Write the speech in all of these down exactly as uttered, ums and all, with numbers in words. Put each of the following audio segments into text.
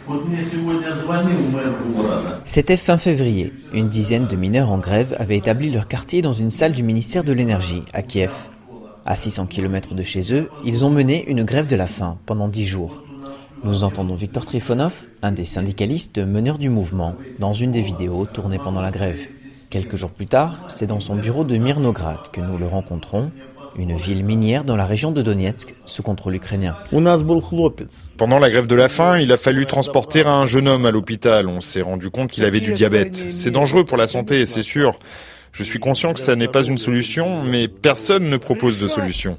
C'était fin février. Une dizaine de mineurs en grève avaient établi leur quartier dans une salle du ministère de l'Énergie, à Kiev. À six cents kilomètres de chez eux, ils ont mené une grève de la faim pendant dix jours. Nous entendons Viktor Trifonov, un des syndicalistes meneurs du mouvement, dans une des vidéos tournées pendant la grève. Quelques jours plus tard, c'est dans son bureau de Mirnograd que nous le rencontrons, une ville minière dans la région de Donetsk, sous contrôle ukrainien. Pendant la grève de la faim, il a fallu transporter un jeune homme à l'hôpital. On s'est rendu compte qu'il avait du diabète. C'est dangereux pour la santé, c'est sûr. Je suis conscient que ça n'est pas une solution, mais personne ne propose de solution.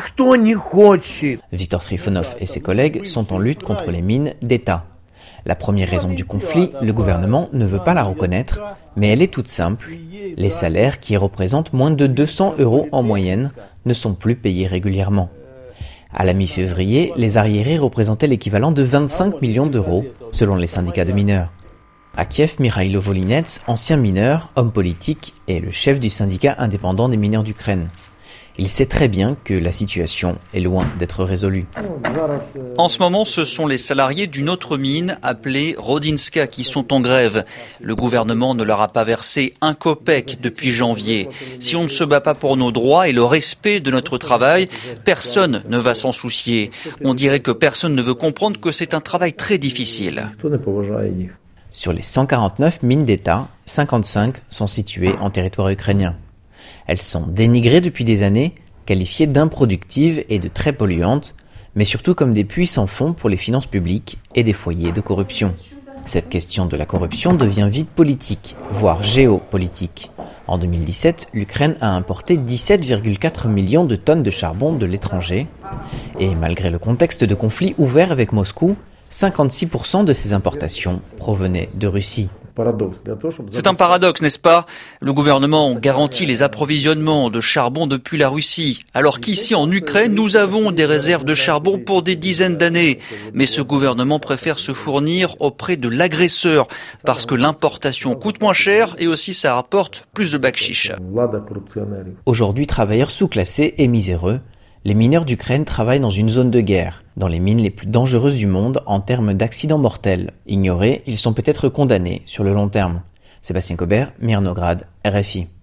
Viktor Trifonov et ses collègues sont en lutte contre les mines d'État. La première raison du conflit, le gouvernement ne veut pas la reconnaître, mais elle est toute simple. Les salaires, qui représentent moins de deux cents euros en moyenne, ne sont plus payés régulièrement. À la mi-février, les arriérés représentaient l'équivalent de vingt-cinq millions d'euros, selon les syndicats de mineurs. À Kiev, Mikhailo Volinets, ancien mineur, homme politique, est le chef du syndicat indépendant des mineurs d'Ukraine. Il sait très bien que la situation est loin d'être résolue. En ce moment, ce sont les salariés d'une autre mine appelée Rodinska qui sont en grève. Le gouvernement ne leur a pas versé un kopek depuis janvier. Si on ne se bat pas pour nos droits et le respect de notre travail, personne ne va s'en soucier. On dirait que personne ne veut comprendre que c'est un travail très difficile. Sur les cent quarante-neuf mines d'État, cinquante-cinq sont situées en territoire ukrainien. Elles sont dénigrées depuis des années, qualifiées d'improductives et de très polluantes, mais surtout comme des puits sans fond pour les finances publiques et des foyers de corruption. Cette question de la corruption devient vite politique, voire géopolitique. En deux mille dix-sept, l'Ukraine a importé dix-sept virgule quatre millions de tonnes de charbon de l'étranger, et malgré le contexte de conflit ouvert avec Moscou, cinquante-six pour cent de ces importations provenaient de Russie. C'est un paradoxe, n'est-ce pas? Le gouvernement garantit les approvisionnements de charbon depuis la Russie, alors qu'ici en Ukraine, nous avons des réserves de charbon pour des dizaines d'années. Mais ce gouvernement préfère se fournir auprès de l'agresseur, parce que l'importation coûte moins cher et aussi ça rapporte plus de bakchiche. Aujourd'hui travailleurs sous-classés et miséreux, les mineurs d'Ukraine travaillent dans une zone de guerre, dans les mines les plus dangereuses du monde en termes d'accidents mortels. Ignorés, ils sont peut-être condamnés sur le long terme. Sébastien Cobert, Mirnograd, R F I.